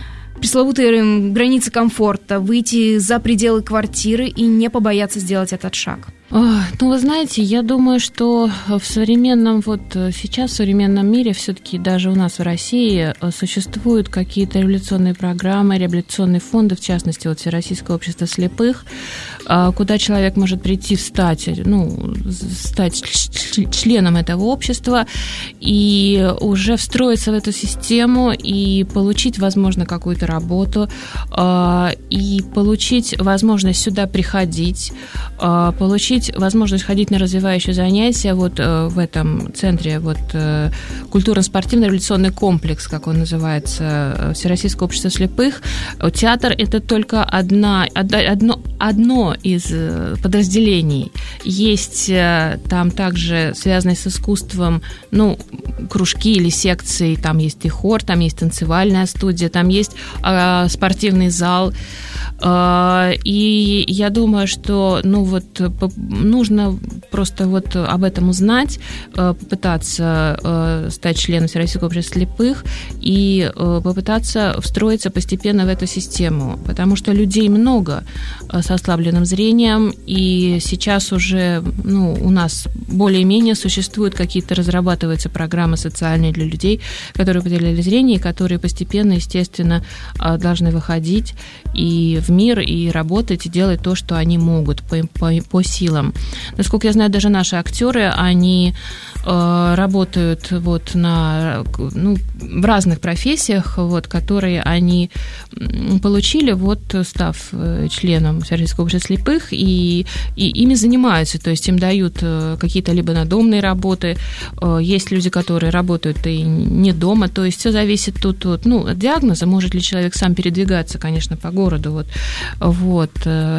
пресловутые границы комфорта, выйти за пределы квартиры и не побояться сделать этот шаг. Ну, вы знаете, я думаю, что в современном, вот сейчас в современном мире все-таки даже у нас в России существуют какие-то реабилитационные программы, реабилитационные фонды, в частности, вот Всероссийское общество слепых, куда человек может прийти, встать, ну, стать членом этого общества и уже встроиться в эту систему и получить, возможно, какую-то работу, и получить возможность сюда приходить, получить возможность ходить на развивающие занятия вот в этом центре, вот культурно-спортивный реабилитационный комплекс, как он называется, Всероссийское общество слепых. Театр – это только одна, одно, одно из подразделений. Есть там также связанные с искусством, ну, кружки или секции, там есть и хор, там есть танцевальная студия, там есть э, спортивный зал. Э, и я думаю, что, ну, вот нужно просто вот об этом узнать, э, попытаться э, стать членом Всероссийского общества слепых и э, попытаться встроиться постепенно в эту систему, потому что людей много э, с ослабленным зрением, и сейчас уже, ну, у нас более-менее существуют какие-то, разрабатываются программы социальные для людей, которые потеряли зрение, и которые постепенно, естественно, э, должны выходить и в мир, и работать, и делать то, что они могут по, по, по силам. Насколько я знаю, даже наши актеры, они э, работают вот на, ну, в разных профессиях, вот, которые они получили, вот, став членом Всероссийского общества слепых, и, и ими занимаются, то есть им дают какие-то либо надомные работы, есть люди, которые работают и не дома, то есть все зависит тут от, ну, от диагноза, может ли человек сам передвигаться, конечно, по городу, вот, вот.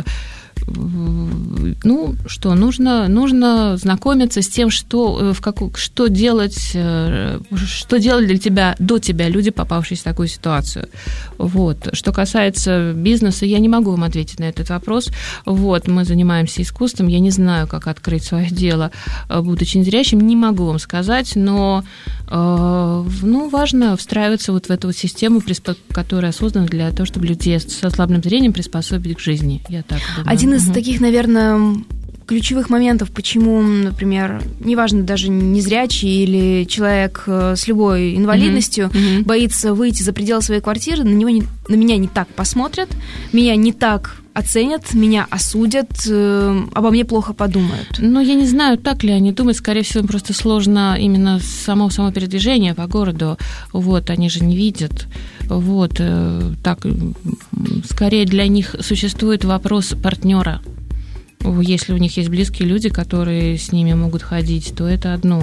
Ну, что, нужно, нужно знакомиться с тем, что, в как, что делать, что делали для тебя, до тебя люди, попавшие в такую ситуацию. Вот. Что касается бизнеса, я не могу вам ответить на этот вопрос. Вот. Мы занимаемся искусством, я не знаю, как открыть свое дело, будучи незрячим, не могу вам сказать, но ну, важно встраиваться вот в эту вот систему, которая создана для того, чтобы людей с ослабленным зрением приспособить к жизни. Я так думаю. Один из таких, наверное, ключевых моментов, почему, например, неважно, даже незрячий или человек с любой инвалидностью mm-hmm. боится выйти за пределы своей квартиры, на него не, на меня не так посмотрят, меня не так оценят, меня осудят, э, обо мне плохо подумают. Ну, я не знаю, так ли они думают, скорее всего, им просто сложно именно само, само передвижение по городу, вот, они же не видят, вот, э, так, скорее для них существует вопрос партнера. Если у них есть близкие люди, которые с ними могут ходить, то это одно.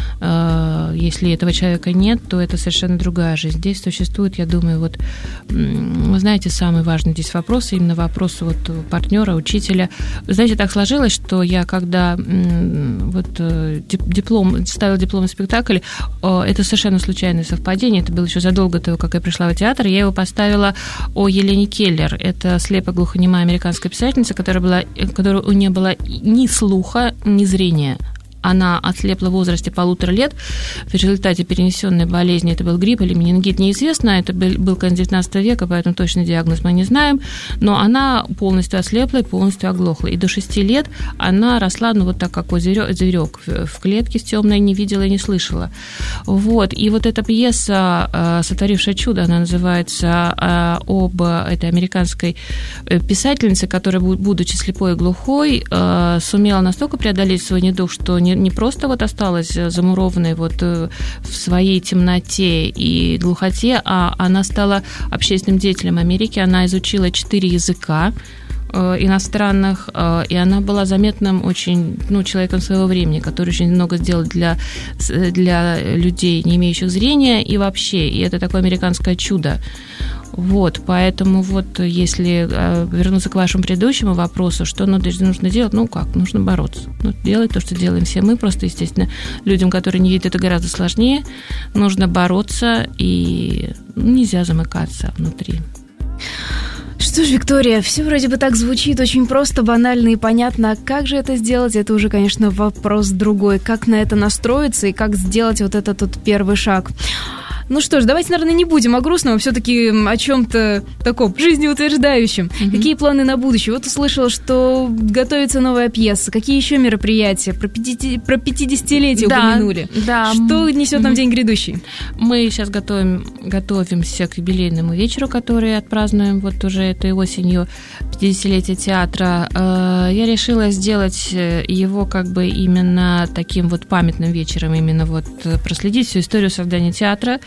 Если этого человека нет, то это совершенно другая жизнь. Здесь существует, я думаю, вот, вы знаете, самый важный здесь вопрос, именно вопрос вот партнера, учителя. Вы знаете, так сложилось, что я, когда вот диплом, ставила дипломный спектакль, это совершенно случайное совпадение, это было еще задолго до того, как я пришла в театр, я его поставила о Елене Келлер. Это слепо-глухонемая американская писательница, которая была, которая у нее было ни слуха, ни зрения. Она ослепла в возрасте полутора лет в результате перенесенной болезни. Это был грипп или менингит, неизвестно. Это был, был конец девятнадцатого века, поэтому точный диагноз мы не знаем. Но она полностью ослепла и полностью оглохла. И до шести лет она росла, ну, вот так, как вот зверек в клетке с темной, не видела и не слышала. Вот. И вот эта пьеса, сотворившая чудо, она называется, об этой американской писательнице, которая, будучи слепой и глухой, сумела настолько преодолеть свой недуг, что не не просто вот осталась замурованной вот в своей темноте и глухоте, а она стала общественным деятелем Америки, она изучила четыре языка иностранных, и она была заметным очень, ну, человеком своего времени, который очень много сделал для, для людей, не имеющих зрения, и вообще, и это такое американское чудо. Вот, поэтому вот если вернуться к вашему предыдущему вопросу, что нужно делать, ну как, нужно бороться. Ну, делать то, что делаем все мы, просто, естественно, людям, которые не видят, это гораздо сложнее, нужно бороться, и нельзя замыкаться внутри. Что ж, Виктория, все вроде бы так звучит очень просто, банально и понятно. А как же это сделать? Это уже, конечно, вопрос другой. Как на это настроиться и как сделать вот этот вот первый шаг? Ну что ж, давайте, наверное, не будем о грустном, а все-таки о чем-то таком жизнеутверждающем. Mm-hmm. Какие планы на будущее? Вот услышала, что готовится новая пьеса. Какие еще мероприятия? Про, пятидесяти... Про пятидесятилетие да, упомянули. Да. Что несет нам mm-hmm. день грядущий? Мы сейчас готовим, готовимся к юбилейному вечеру, который отпразднуем вот уже этой осенью, пятидесятилетие театра. Я решила сделать его как бы именно таким вот памятным вечером, именно вот проследить всю историю создания театра,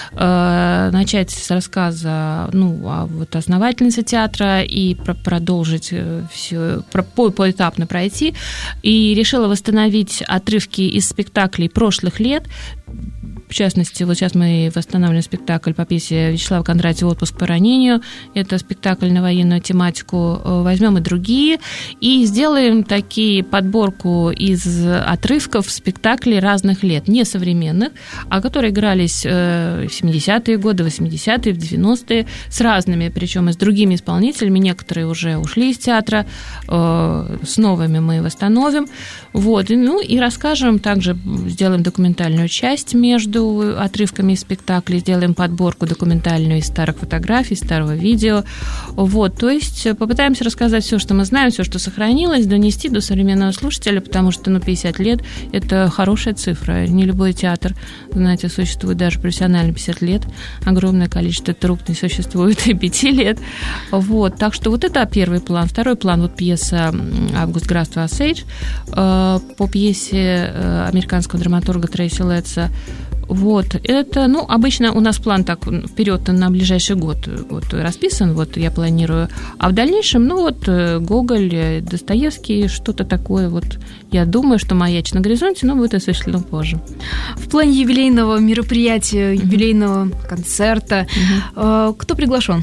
начать с рассказа, ну, о вот основательнице театра и продолжить все, поэтапно пройти. И решила восстановить отрывки из спектаклей прошлых лет. В частности, вот сейчас мы восстанавливаем спектакль по пьесе Вячеслава Кондратьева «Отпуск по ранению». Это спектакль на военную тематику. Возьмем и другие. И сделаем такие подборку из отрывков спектаклей разных лет, не современных, а которые игрались в семидесятые годы, восьмидесятые, в девяностые, с разными, причем и с другими исполнителями. Некоторые уже ушли из театра, с новыми мы восстановим. Вот. Ну и расскажем, также сделаем документальную часть между отрывками из спектаклей, сделаем подборку документальную из старых фотографий, старого видео. Вот, то есть попытаемся рассказать все, что мы знаем, все, что сохранилось, донести до современного слушателя, потому что, ну, пятьдесят лет – это хорошая цифра. Не любой театр, знаете, существует даже профессионально пятьдесят лет. Огромное количество труп не существует и пяти лет. Вот, так что вот это первый план. Второй план – вот пьеса «Август Графства Осейдж» по пьесе американского драматурга Трейси Летца. Вот, это, ну, обычно у нас план так вперед на ближайший год вот, расписан, вот я планирую, а в дальнейшем, ну, вот, Гоголь, Достоевский, что-то такое, вот, я думаю, что маячит на горизонте, но будет осуществлено позже. В плане юбилейного мероприятия, юбилейного mm-hmm. концерта, mm-hmm. кто приглашен?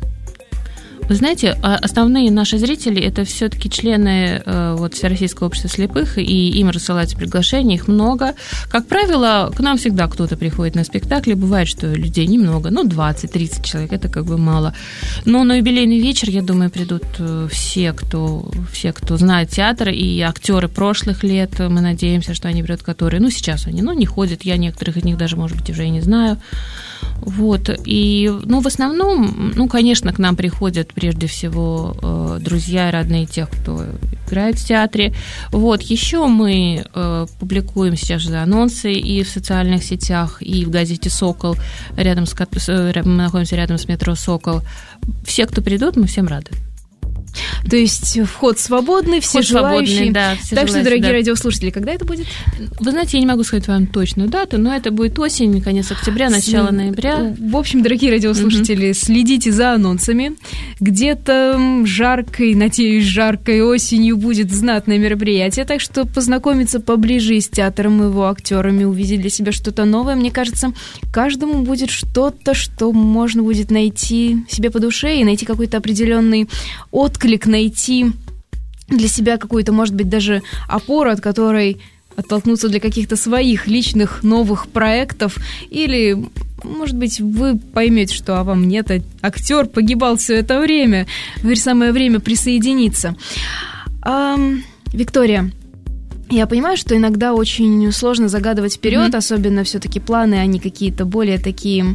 Вы знаете, основные наши зрители – это все-таки члены вот, Всероссийского общества слепых, и им рассылаются приглашения, их много. Как правило, к нам всегда кто-то приходит на спектакли. Бывает, что людей немного, ну, двадцать-тридцать человек, это как бы мало. Но на юбилейный вечер, я думаю, придут все, кто, все, кто знает театр, и актеры прошлых лет. Мы надеемся, что они придут, которые, ну, сейчас они, ну, не ходят, я некоторых из них даже, может быть, уже и не знаю. Вот, и, ну, в основном, ну, конечно, к нам приходят прежде всего э, друзья и родные тех, кто играет в театре. Вот, еще мы э, публикуем сейчас же анонсы и в социальных сетях, и в газете «Сокол», рядом с, мы находимся рядом с метро «Сокол». Все, кто придут, мы всем рады. То есть вход свободный, все вход желающие. Свободный, да, все так желающие, что, дорогие да. радиослушатели, когда это будет? Вы знаете, я не могу сказать вам точную дату, но это будет осень, конец октября, начало ноября. В общем, дорогие радиослушатели, угу. следите за анонсами. Где-то жаркой, надеюсь, жаркой осенью будет знатное мероприятие, так что познакомиться поближе с театром и его актерами, увидеть для себя что-то новое, мне кажется, каждому будет что-то, что можно будет найти себе по душе и найти какой-то определенный отклик, найти для себя какую-то, может быть, даже опору, от которой оттолкнуться для каких-то своих личных новых проектов, или, может быть, вы поймете, что а вам нет, актер погибал все это время, теперь самое время присоединиться. А, Виктория, я понимаю, что иногда очень сложно загадывать вперед, mm-hmm. особенно все-таки планы, они какие-то более такие,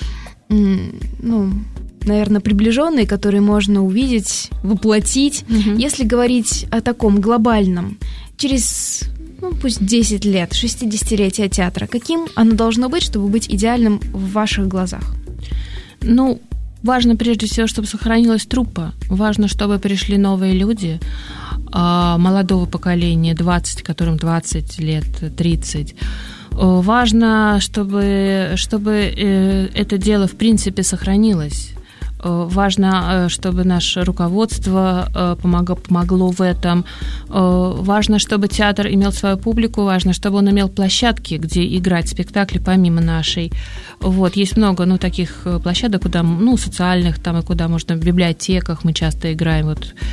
ну, наверное, приближенные, которые можно увидеть, воплотить. Mm-hmm. Если говорить о таком глобальном, через, ну, пусть десять лет, шестидесятилетие театра, каким оно должно быть, чтобы быть идеальным в ваших глазах? Ну, важно прежде всего, чтобы сохранилась труппа. Важно, чтобы пришли новые люди, молодого поколения, двадцать, которым двадцать лет, тридцать. Важно, чтобы, чтобы это дело, в принципе, сохранилось. Важно, чтобы наше руководство помогло, помогло в этом. Важно, чтобы театр имел свою публику. Важно, чтобы он имел площадки, где играть спектакли помимо нашей. Вот, есть много, ну, таких площадок, куда, ну, социальных, там, и куда можно в библиотеках мы часто играем. Вот.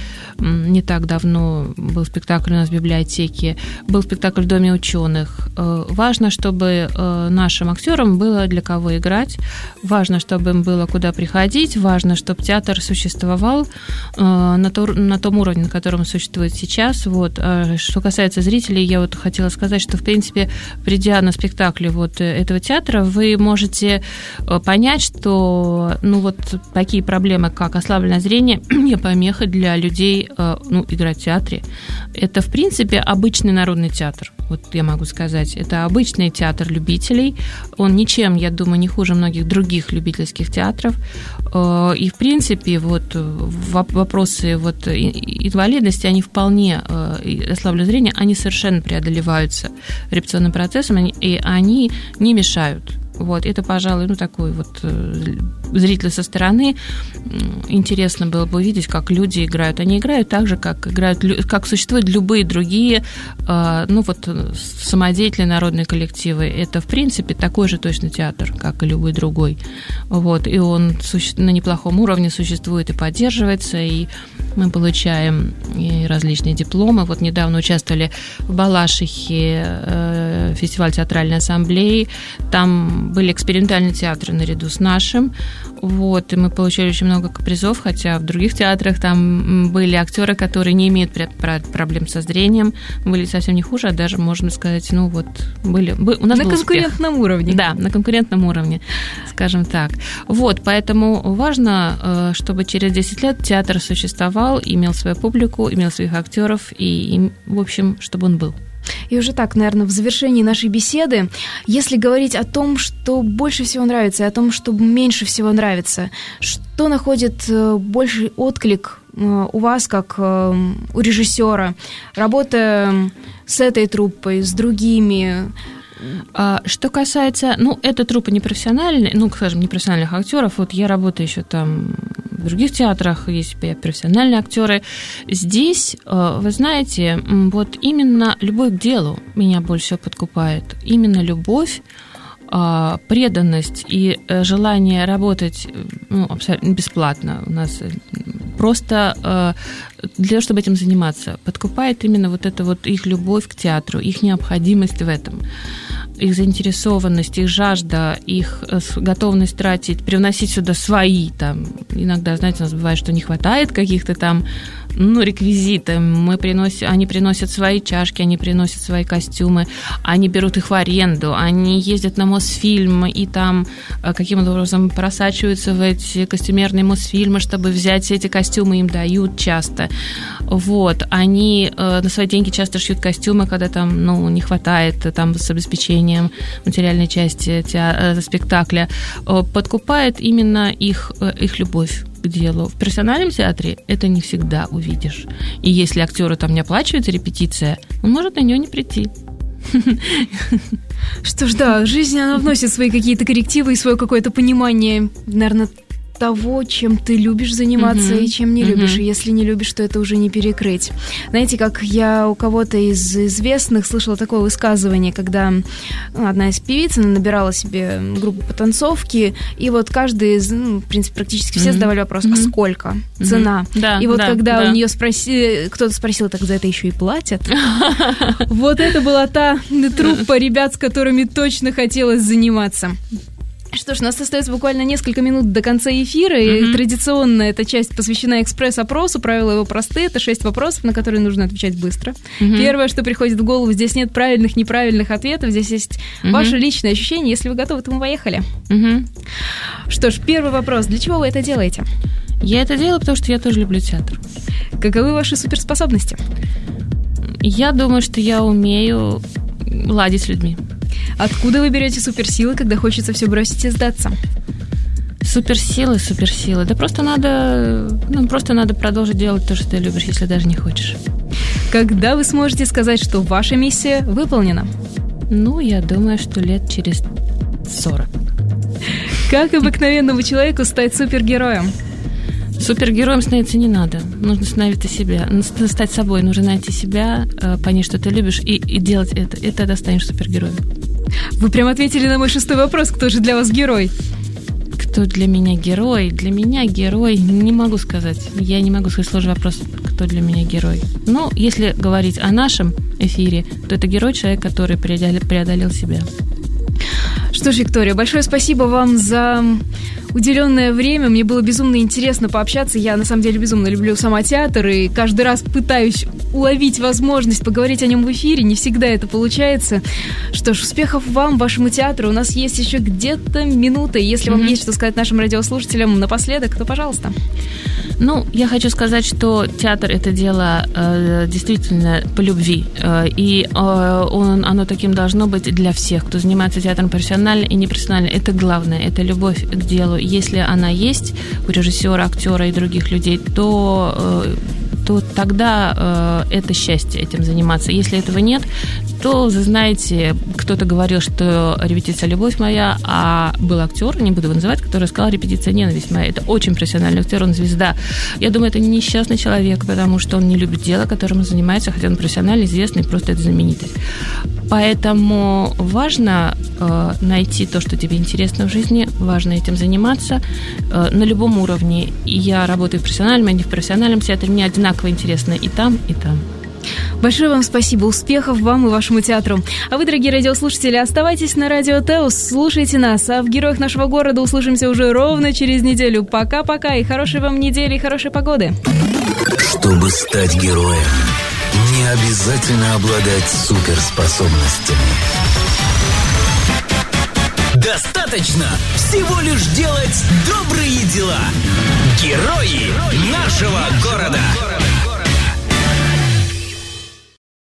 не так давно был спектакль у нас в библиотеке, был спектакль в Доме ученых. Важно, чтобы нашим актерам было для кого играть, важно, чтобы им было куда приходить, важно, чтобы театр существовал на том уровне, на котором он существует сейчас. Вот. Что касается зрителей, я вот хотела сказать, что, в принципе, придя на спектакль вот этого театра, вы можете понять, что ну, вот такие проблемы, как ослабленное зрение, не помеха для людей, ну, играть в театре. Это, в принципе, обычный народный театр. Вот я могу сказать, это обычный театр любителей. Он ничем, я думаю, не хуже многих других любительских театров. И, в принципе, вот вопросы вот инвалидности, они вполне, ослабленное зрение, они совершенно преодолеваются репетиционным процессом, и они не мешают. Вот, это, пожалуй, ну, такой вот зритель со стороны. Интересно было бы увидеть, как люди играют. Они играют так же, как играют, как существуют любые другие, ну, вот, самодеятельные народные коллективы. Это, в принципе, такой же точно театр, как и любой другой. Вот, и он на неплохом уровне существует и поддерживается, и мы получаем и различные дипломы. Вот недавно участвовали в Балашихе, фестиваль театральной ассамблеи. Там были экспериментальные театры наряду с нашим. Вот, и мы получили очень много призов, хотя в других театрах там были актеры, которые не имеют проблем со зрением, были совсем не хуже, а даже, можно сказать, ну вот, были... У нас на был конкурентном успех. уровне. Да, на конкурентном уровне, скажем так. Вот, поэтому важно, чтобы через десять лет театр существовал, имел свою публику, имел своих актеров и, в общем, чтобы он был. И уже так, наверное, в завершении нашей беседы, если говорить о том, что больше всего нравится, и о том, что меньше всего нравится, что находит больший отклик у вас, как у режиссера, работая с этой труппой, с другими? Что касается, ну, эта труппа непрофессиональная, ну, скажем, непрофессиональных актеров, вот я работаю еще там в других театрах, есть профессиональные актеры. Здесь, вы знаете, вот именно любовь к делу меня больше всего подкупает. Именно любовь, преданность и желание работать, ну, абсолютно бесплатно у нас просто для того, чтобы этим заниматься, подкупает именно вот эта вот их любовь к театру, их необходимость в этом, их заинтересованность, их жажда, их готовность тратить, привносить сюда свои, там, иногда, знаете, у нас бывает, что не хватает каких-то там, ну, реквизиты, мы приносим, они приносят свои чашки, они приносят свои костюмы, они берут их в аренду, они ездят на Мосфильм и там каким-то образом просачиваются в эти костюмерные Мосфильмы, чтобы взять эти костюмы, им дают часто. Вот, они на свои деньги часто шьют костюмы, когда там, ну, не хватает там с обеспечением материальной части театра, спектакля. Подкупает именно их, их любовь к делу. В профессиональном театре это не всегда увидишь. И если актеру там не оплачивается репетиция, он может на нее не прийти. Что ж, да, жизнь, она вносит свои какие-то коррективы и свое какое-то понимание, наверное, того, чем ты любишь заниматься uh-huh. и чем не любишь. Uh-huh. И если не любишь, то это уже не перекрыть. Знаете, как я у кого-то из известных слышала такое высказывание, когда ну, одна из певиц набирала себе группу по танцовке, и вот каждый из, ну, в принципе, практически все uh-huh. задавали вопрос, uh-huh. а сколько? Uh-huh. Цена. Да, и вот да, когда да. у нее спроси... кто-то спросил, так за это еще и платят? Вот это была та труппа ребят, с которыми точно хотелось заниматься. Что ж, у нас остается буквально несколько минут до конца эфира, mm-hmm. и традиционно эта часть посвящена экспресс-опросу. Правила его простые, это шесть вопросов, на которые нужно отвечать быстро. Mm-hmm. Первое, что приходит в голову, здесь нет правильных, неправильных ответов, здесь есть mm-hmm. ваше личное ощущение. Если вы готовы, то мы поехали. Mm-hmm. Что ж, первый вопрос. Для чего вы это делаете? Я это делаю, потому что я тоже люблю театр. Каковы ваши суперспособности? Я думаю, что я умею ладить с людьми. Откуда вы берете суперсилы, когда хочется все бросить и сдаться? Суперсилы, суперсилы. Да просто надо, ну, просто надо продолжить делать то, что ты любишь, если даже не хочешь. Когда вы сможете сказать, что ваша миссия выполнена? Ну, я думаю, что лет через сорок. Как обыкновенному человеку стать супергероем? Супергероем становиться не надо. Нужно становиться себя, нужно стать собой, нужно найти себя, понять, что ты любишь, и, и делать это. И тогда станешь супергероем. Вы прям ответили на мой шестой вопрос. Кто же для вас герой? Кто для меня герой? Для меня герой, не могу сказать. Я не могу сказать сложный вопрос, кто для меня герой. Но если говорить о нашем эфире, то это герой, человек, который преодолел, преодолел себя. Что ж, Виктория, большое спасибо вам за уделенное время. Мне было безумно интересно пообщаться. Я, на самом деле, безумно люблю сама театр, и каждый раз пытаюсь уловить возможность поговорить о нем в эфире. Не всегда это получается. Что ж, успехов вам, вашему театру. У нас есть еще где-то минута. Если mm-hmm. вам есть что сказать нашим радиослушателям напоследок, то пожалуйста. Ну, я хочу сказать, что театр – это дело э, действительно по любви. Э, и э, он, оно таким должно быть для всех, кто занимается театром профессионально и непрофессионально. Это главное, это любовь к делу. Если она есть у режиссера, актера и других людей, то, э, то тогда э, это счастье этим заниматься. Если этого нет, то, вы знаете, кто-то говорил, что репетиция – любовь моя, а был актер, не буду его называть, который сказал, репетиция – ненависть моя. Это очень профессиональный актер, он звезда. Я думаю, это несчастный человек, потому что он не любит дело, которым он занимается, хотя он профессионально известный, просто это знаменитость. Поэтому важно э, найти то, что тебе интересно в жизни, важно этим заниматься э, на любом уровне. И я работаю в профессиональном, а не в профессиональном театре, мне одинаково интересно и там, и там. Большое вам спасибо, успехов вам и вашему театру. А вы, дорогие радиослушатели, оставайтесь на Радио Теос, слушайте нас, а в «Героях нашего города» услышимся уже ровно через неделю. Пока-пока, и хорошей вам недели, и хорошей погоды. Чтобы стать героем, не обязательно обладать суперспособностями. Достаточно всего лишь делать добрые дела. Герои нашего города.